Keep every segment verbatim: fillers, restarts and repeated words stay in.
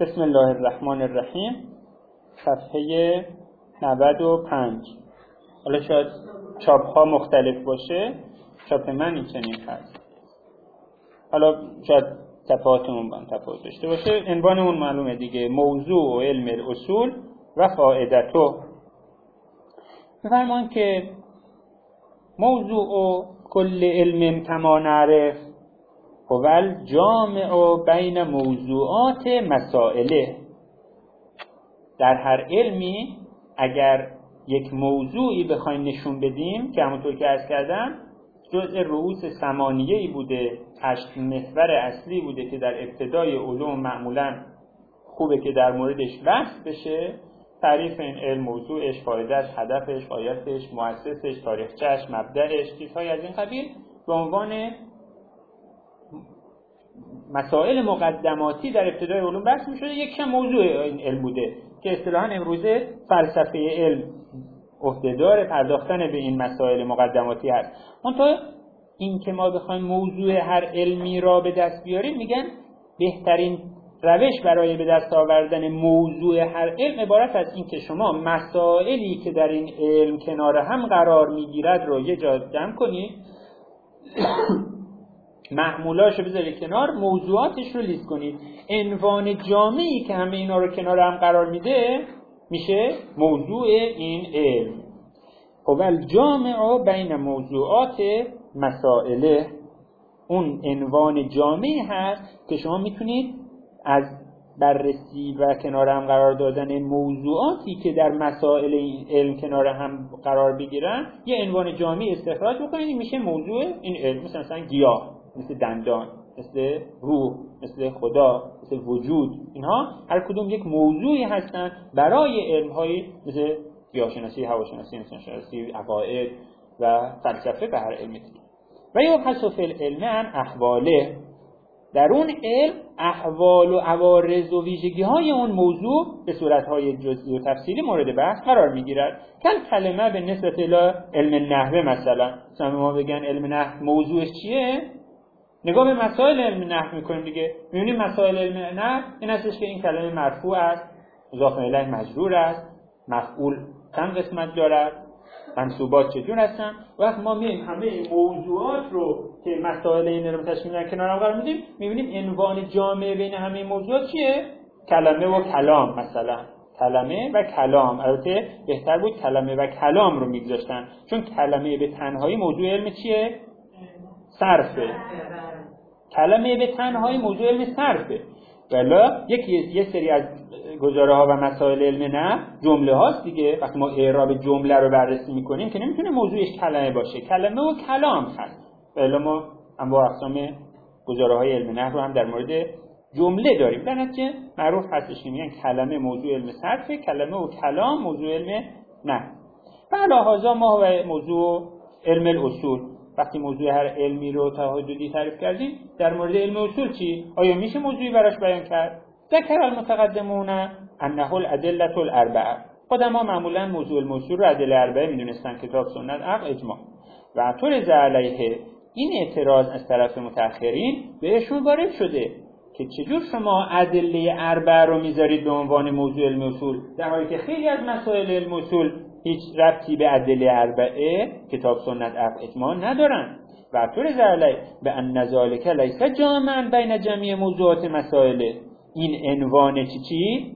بسم الله الرحمن الرحیم. صفحه نود و پنج. حالا شاید چاپ ها مختلف باشه، چاپ من این چنین هست. حالا شاید تفاوتمون با هم تفاوت داشته باشه. عنوانمون معلومه دیگه، موضوع و علم الاصول و فائدتو. بفرمان که موضوع و کل علم کما نعرف هو الجامع بین موضوعات مسائله. در هر علمی اگر یک موضوعی بخوایم نشون بدیم که همونطور که عرض کردم جزء رؤوس ثمانیه‌ای بوده، هشت محور اصلی بوده که در ابتدای علوم معمولاً خوبه که در موردش بحث بشه. تعریف این علم، موضوعش، فایدهش، هدفش، غایتش، مؤسسش، تاریخچه‌اش، مبدأش، چیزهای از این قبیل به عنوان مسائل مقدماتی در ابتدای علوم بحث می‌شده. یک کم موضوع این علم بوده که اصطلاحاً امروزه فلسفه علم عهده‌دار پرداختن به این مسائل مقدماتی هست. منتها این که ما بخوایم موضوع هر علمی را به دست بیاریم، میگن بهترین روش برای به دست آوردن موضوع هر علم عبارت از این که شما مسائلی که در این علم کنار هم قرار میگیرد رو یه جا جمع کنید، محمولاشو بذارید کنار، موضوعاتش رو لیست کنید. عنوان جامعی که همه اینا رو کنار هم قرار میده میشه موضوع این علم. هو الجامع بین موضوعات مسائله. اون عنوان جامعی هست که شما میتونید از بررسی و کنار هم قرار دادن موضوعاتی که در مسائل این علم کنار هم قرار بگیرن یه عنوان جامعی استخراج بکنید، میشه موضوع این علم. مثلا مثلا گیاه، مثل دندان، مثل روح، مثل خدا، مثل وجود، اینها هر کدوم یک موضوعی هستن برای علم‌های مثل گیاهشناسی، هواشناسی، انسانشناسی، عقاید و فلسفه به هر علمی دیگه. و یبحث فی العلم عن احواله. در اون علم احوال و عوارض و ویژگی‌های اون موضوع به صورت‌های جزئی و تفصیلی مورد بحث قرار می‌گیرد. کل کلمه به نسبت الی علم نحو مثلا. مثلا ما بگن علم نحو موضوعش چیه؟ نگاه به مسائل علم نحو می‌کنیم دیگه. می‌بینیم مسائل علم نحو این هستش که این کلمه مرفوع است، مضاف الیه مجرور است، مفعول چند قسمت دارد، منصوبات چجور هستن. وقت ما میایم همه این موضوعات رو که مسائل این رو تشکیل میدن کنار هم قرار میدیم، میبینیم عنوان جامع بین همه موضوعات چیه؟ کلمه و کلام. مثلا کلمه و کلام. البته بهتر بود کلمه و کلام رو میگذاشتن، چون کلمه به تنهایی موضوع علم چیه؟ صرفه. کلمه به تنهایی موضوع علم صرفه. والا یک یه سری از گزاره ها و مسائل علم نه جمله هاست دیگه. وقتی ما اعراب جمله رو بررسی میکنیم که نمیتونه موضوعش کلمه باشه، کلمه و کلام هست. والا ما انواع اقسام گزاره های علم نه رو هم در مورد جمله داریم. در نتیجه معروف هستش که میگن کلمه موضوع علم صرفه، کلمه و کلام موضوع علم نه. فعلا هذا ما و موضوع علم الاصول. وقتی موضوع هر علمی رو تا حدودی تعریف کردیم، در مورد علم اصول چی؟ آیا میشه موضوعی براش بیان کرد؟ ذکر المتقدمون انه الادله الاربعه. قدما معمولا موضوع الموصول رو ادله اربعه میدونستن: کتاب، سنت، عقل، اجماع. و طور علیه این اعتراض از طرف متأخرین بهشون وارد شده که چجور شما ادله اربعه رو میذارید به عنوان موضوع علم اصول، در حالی که خیلی از مسائل علم اصول هیچ ربطی به ادله اربعه کتاب، سنت، عقل، اجماع ندارن. و طور علیه به ان ذلک لیس جامعا بین جميع موضوعات مسائل. این عنوان چی چی؟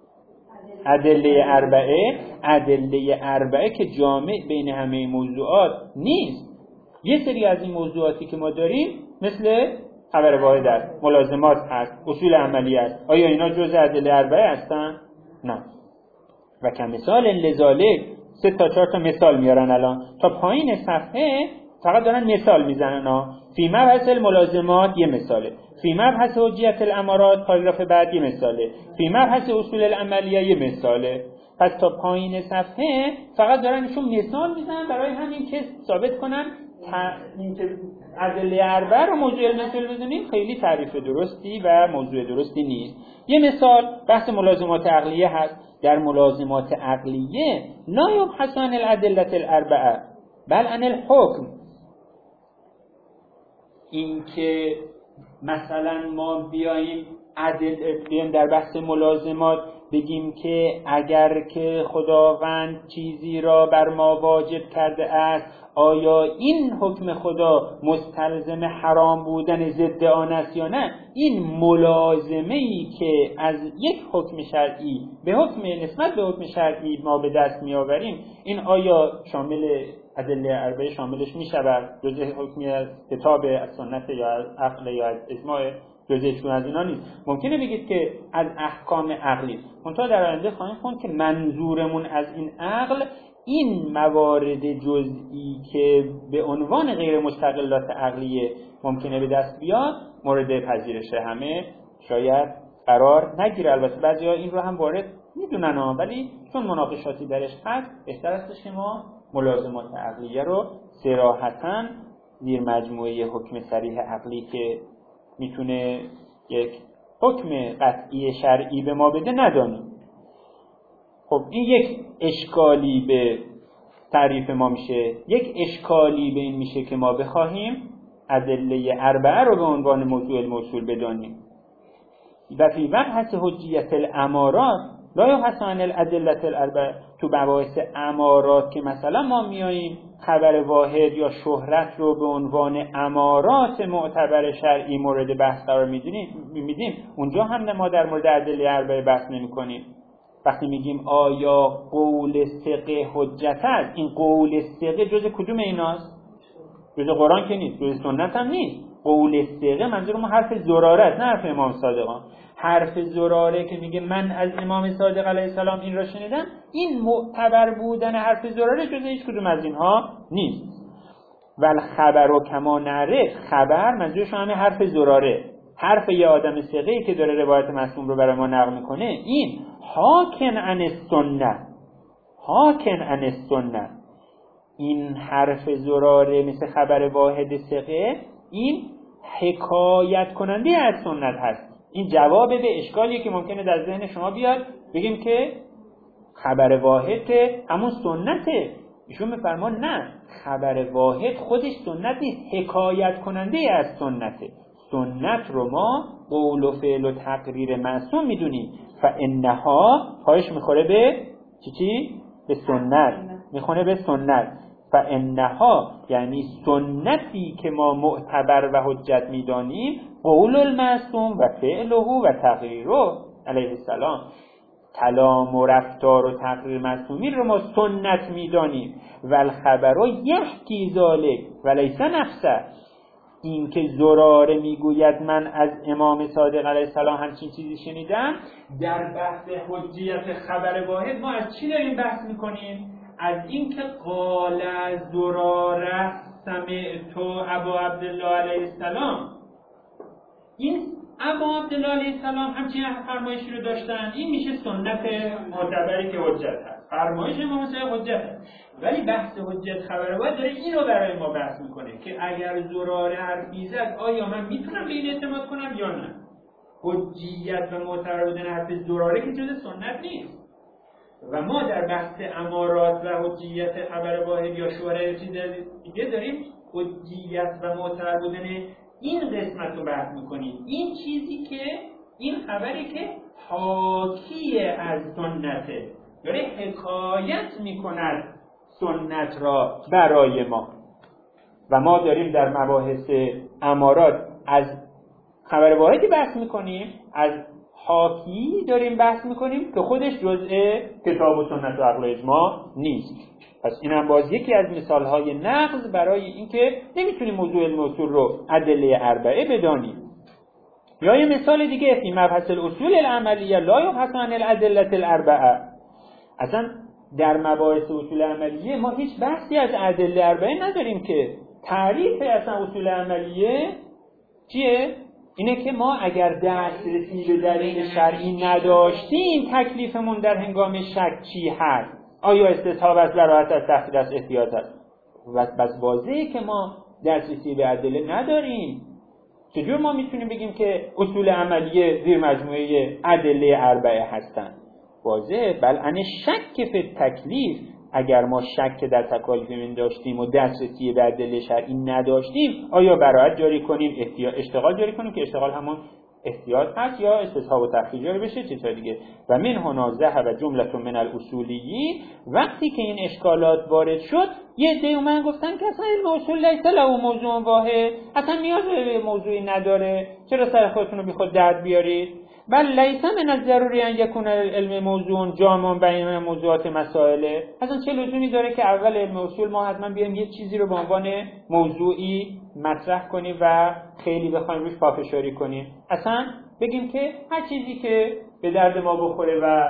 ادله اربعه. ادله اربعه که جامع بین همه موضوعات نیست. یه سری از این موضوعاتی که ما داریم مثل خبر واحد است، ملازمات هست، اصول عملی است. آیا اینا جزء ادله اربعه هستن؟ نه. و که مثال لذالک سه تا چهار تا مثال میارن الان تا پایین صفحه، فقط دارن مثال میزنن ها. فی مبحث الملازمات یه مثاله، فی مبحث حجیت الامارات پاراگراف بعد یه مثاله، فی مبحث اصول العملیه یه مثاله. پس تا پایین صفحه فقط دارن ایشون مثال میزنن برای همین که ثابت کنن این که ادله اربعه رو موضوع علم اصول بدونیم خیلی تعریف درستی و موضوع درستی نیست. یه مثال بحث ملازمات عقلیه هست. در ملازمات عقلیه لا یبحث عن الادله الاربعه بل عن الحکم. این که مثلا ما بیاییم بیایم در بحث ملازمات بگیم که اگر که خداوند چیزی را بر ما واجب کرده است، آیا این حکم خدا مستلزم حرام بودن ضد آن است یا نه؟ این ملازمه‌ای که از یک حکم شرعی به حکم نسبت به حکم شرعی ما به دست می‌آوریم، این آیا شامل ادله اربعه شاملش می‌شود؟ جزء حکمی از کتاب، از سنت یا از عقل یا از اجماع، جزءشون از اینا نیست. ممکنه بگید که از احکام عقلی، منتها در آینده خواهیم خوند که منظورمون از این عقل این موارد جزئی که به عنوان غیر مستقلات عقلیه ممکنه به دست بیاد مورد پذیرش همه شاید قرار نگیره. البته بعضیا این رو هم وارد میدونن ها، ولی چون مناقشاتی درش هست بهتر است که ما ملازمات عقلیه رو صراحتاً زیر مجموعه حکم صریح عقلی که میتونه یک حکم قطعی شرعی به ما بده ندانیم. خب این یک اشکالی به تعریف ما میشه. یک اشکالی به این میشه که ما بخواهیم ادله اربعه رو به عنوان موضوع الموصول بدانیم. و فی مبحث حجیت الامارات لا یبحث عن الادله الاربعه. تو مباحث امارات که مثلا ما میاییم خبر واحد یا شهرت رو به عنوان امارات معتبر شرعی مورد بحث قرار میدیم، اونجا هم ما در مورد ادله اربعه بحث نمی‌کنیم. وقتی میگیم آیا قول ثقه حجت است، این قول ثقه جز کدوم ایناست؟ جز قرآن که نیست، جز سنت هم نیست. قول ثقه منظور ما حرف زراره است، نه حرف امام صادق. حرف زراره که میگه من از امام صادق علیه السلام این را شنیدم، این معتبر بودن حرف زراره جز هیچ کدوم از اینها نیست. ول خبر و کما نعرف، خبر منظورش همه حرف زراره، حرف یه آدم ثقه‌ای که داره روایت معصوم رو برای ما نقل میکنه، این حاکن عن السنه، حاکن عن السنه. این حرف زراره مثل خبر واحد ثقه، این حکایت کننده از سنت هست. این جواب به اشکالیه که ممکنه در ذهن شما بیاد، بگیم که خبر واحد که همون سنته. ایشون میفرمان نه، خبر واحد خودش سنت نیست، حکایت کننده از سنته. سنت رو ما قول و فعل و تقریر معصوم میدونیم. فانها پایش میخوره به چی چی؟ به سنت، میخونه به سنت. فانها یعنی سنتی که ما معتبر و حجت میدانیم، قول المعصوم و فعله و تقریره علیه السلام. کلام و رفتار و تقریر معصومی رو ما سنت میدانیم. و الخبر یحکی ذلک و لیس نفسه. این که زراره میگوید من از امام صادق علیه السلام همچین چیزی شنیدم، در بحث حجیت خبر واحد ما از چی داریم بحث میکنیم؟ از این که قال زراره سمعت ابا عبدالله علیه السلام، این ابا عبدالله علیه السلام همچین فرمایشی رو داشتن، این میشه سنت معتبری که حجت هست. فرمایش امام صادق حجت هست، ولی بحث حجت خبر واحد داره این رو برای ما بحث میکنه که اگر زراره حرفی زد آیا من میتونم به این اعتماد کنم یا نه. حجیت و معتبر بودن حرف زراره که جز سنت نیست. و ما در بحث امارات و حجیت خبر واحد یا شورای چیز دیگه داریم حجیت و معتبر بودن این قسمت رو بحث میکنیم. این چیزی که این خبری که حاکی از سنته، داره حکایت میکند سنت را برای ما. و ما داریم در مباحث امارات از خبر واحدی بحث میکنیم، از حاکی داریم بحث میکنیم که خودش جزء کتاب و سنت و عقل و اجماع نیست. پس این هم باز یکی از مثالهای نقض برای اینکه نمیتونیم موضوع الموصول رو ادله اربعه بدانیم. یا یه مثال دیگه، فی مبحث الاصول العملیه لا یبحث عن الادله الاربعه. اصلا در مباحث اصول عملیه ما هیچ بحثی از ادله اربعه نداریم که. تعریف اصلا اصول عملیه چیه؟ اینه که ما اگر دسترسی به دلیل شرعی نداشتیم، تکلیفمون در هنگام شک چی هست؟ آیا استصحاب از براحت از تحصیل از احتیاط است؟ و بس واضحه که ما دسترسی به ادله نداریم. چجور ما میتونیم بگیم که اصول عملیه زیر مجموعه ادله اربعه هستن؟ واضحه. بل ان شک فی تکلیف، اگر ما شک در تکالیف من داشتیم و دسترسی به ادله شرعی نداشتیم، آیا براحت جاری کنیم، احتیاط اشتغال جاری کنیم که اشتغال همون احتیاط هست یا استصحاب و تخریج رو بشه چیزهای دیگه. و من هنا ذهب جمله من الاصولیین، وقتی که این اشکالات وارد شد یه عده اومدن گفتن که اصلا علم اصول لیس له موضوع واحد، اصلا نیاز به موضوعی نداره، چرا سر خودتون رو بیخود درد بیارید؟ بل لیس من الضروری ان یکون علم موضوع جامع بین موضوعات مسائل، اصلا چه لزومی داره که اول علم اصول ما حتما بیایم یه چیزی رو به عنوان موضوعی مطرح کنیم و خیلی بخوایم روش پافشاری کنیم، اصلا بگیم که هر چیزی که به درد ما بخوره و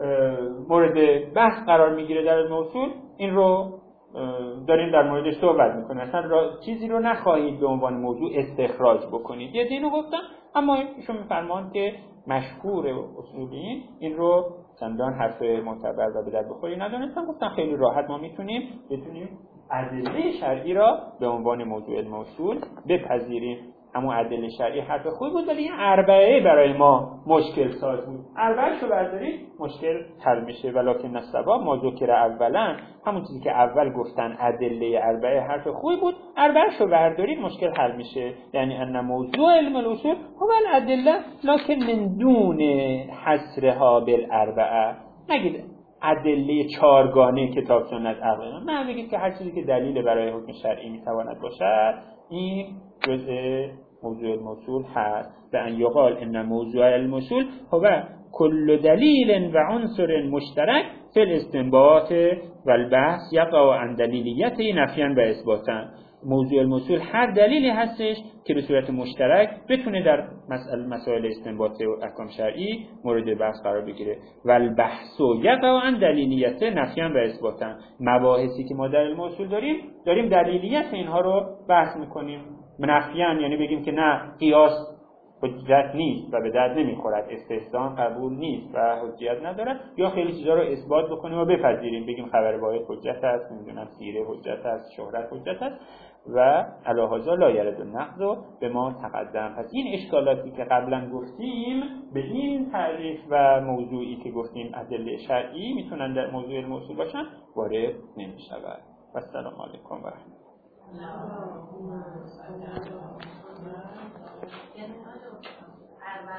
مورد بحث قرار میگیره در علم اصول این رو داریم در موردش صحبت میکنیم، اصلا را چیزی رو نخواهید به عنوان موضوع استخراج بکنید. یه دینو گفتم، اما ایشون میفرمان که مشهور اصولین این رو چندان حرف معتبر و به درد بخوری ندونستن، گفتن خیلی راحت ما میتونیم بتونیم ادله شرعی را به عنوان موضوع علم اصول بپذیریم. اما ادله شرعی حرف خوبی بود، ولی این اربعه برای ما مشکل ساز بود. اربعه شو بردارید مشکل حل میشه. ولکن الصواب ما ذکر اولا، همون چیزی که اول گفتن ادله اربعه حرف خوبی بود، اربعه شو بردارید مشکل حل میشه. یعنی ان موضوع علم الاصول هو الادله لکن من دون حصرها بالاربعه. نگید ادله چهارگانه کتاب سنت عقل، نه، بگید که هر چیزی که دلیل برای حکم شرعی میتواند باشد این جزء موضوع الموصول هست. به ان یقال ان موضوع الموصول هو کل دلیل و عنصر مشترک فی الاستنباط و البحث یقع عن دلیلیت نفیاً و اثباتاً. موضوع الموصول هر دلیلی هستش که به صورت مشترک بتونه در مسائل مسائل استنباط و احکام شرعی مورد بحث قرار بگیره. و البحث یقع عن دلیلیت نفیاً و اثباتاً. مباحثی که ما در علم اصول داریم داریم دلیلیت اینها رو بحث میکنیم. نفیاً یعنی بگیم که نه قیاس حجت نیست و به درد نمیخورد، استحسان قبول نیست و حجت نداره، یا خیلی چیزا رو اثبات بکنیم و بپذیریم، بگیم خبر واحد حجت است، نمیدونم سیره حجت است، شهرت حجت است و علی هذا لا یرد النقض به ما تقدم. پس این اشکالاتی که قبلا گفتیم به این تعریف و موضوعی که گفتیم ادله شرعی میتونن در موضوع الموصول باشن وارد نمیشود. و السلام علیکم و رحمت الله.